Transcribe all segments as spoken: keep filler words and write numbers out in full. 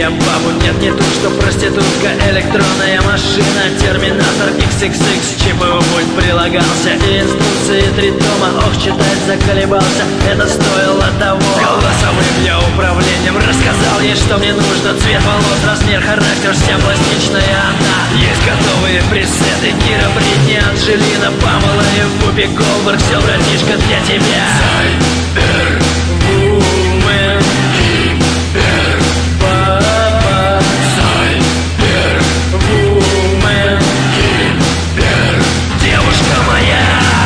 я бабу, нет, не ту, что проститутка, электронная машина, терминатор икс икс икс, ЧПУ пульт прилагался, и инструкции три тома, ох, читать заколебался, это стоило того. Голосовым я управлением рассказал ей, что мне нужно, цвет волос, размер, характер, вся пластичная она. Есть готовые пресеты, Кира, Бритни, Анджелина, Памела и Вупи Голдберг, все, братишка, для тебя. Сайбервумен, киберпапа, сайбервумен, кибер, девушка моя.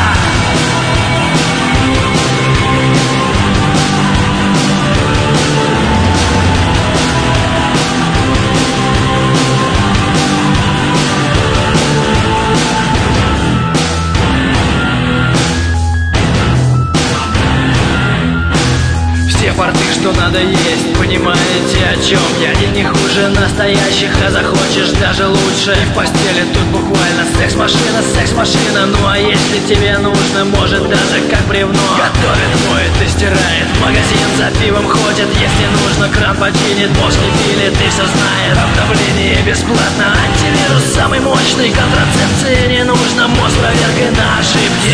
Все порты, что надо есть, понимаете, о чем я? И не хуже настоящих, а захочешь даже лучше. И в постели тут буквально секс-машина, секс-машина. Ну а если тебе нужно, может даже как бревно. Готовит, моет и стирает, в магазин за пивом ходит. Если нужно, кран починит, после пили, ты все знаешь. Обновление бесплатно, антивирус самый мощный, контрацепции не нужно, мозг проверкой на ошибки.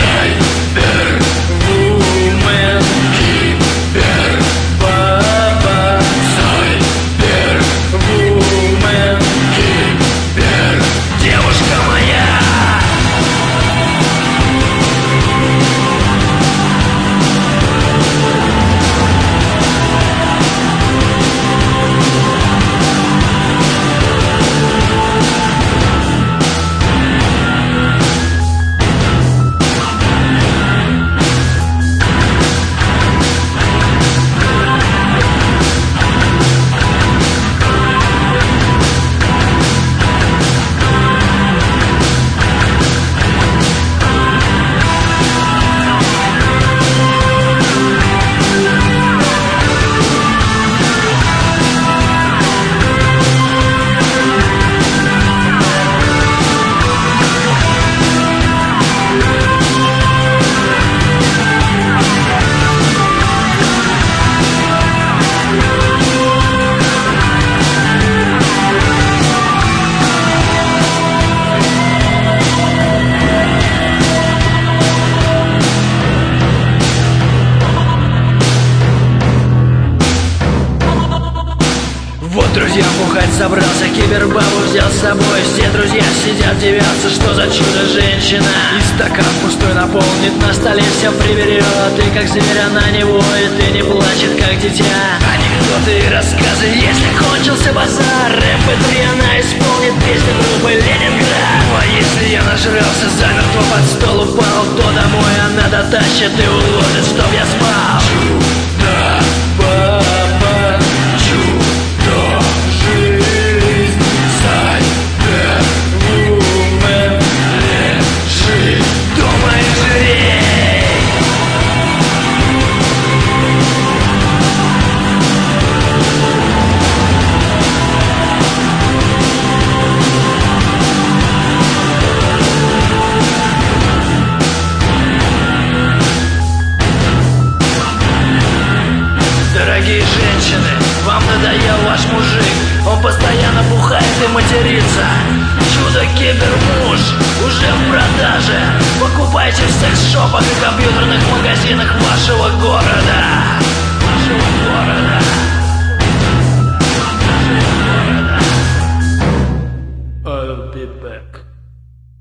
Сайбервумен, кибер, папа, сайбервумен, кибер, девушка моя. Вот, друзья, бухать собрался, кибербабу взял с собой. Все друзья сидят, дивятся, что за чудо-женщина. И стакан пустой наполнит, на столе все приберет. И как зверь она не воет, и не плачет, как дитя. Анекдоты и рассказы, если кончился базар, эм пэ три она исполнит песню группы Ленинград. Ну а если я нажрался, замертво под стол упал, то домой она дотащит и уложит, чтоб я спал. Чудо-баба, чудо жизнь, сайбервумен, лежи дома и жрей. Дорогие женщины, вам надоел ваш мужик, он постоянно бухает и матерится.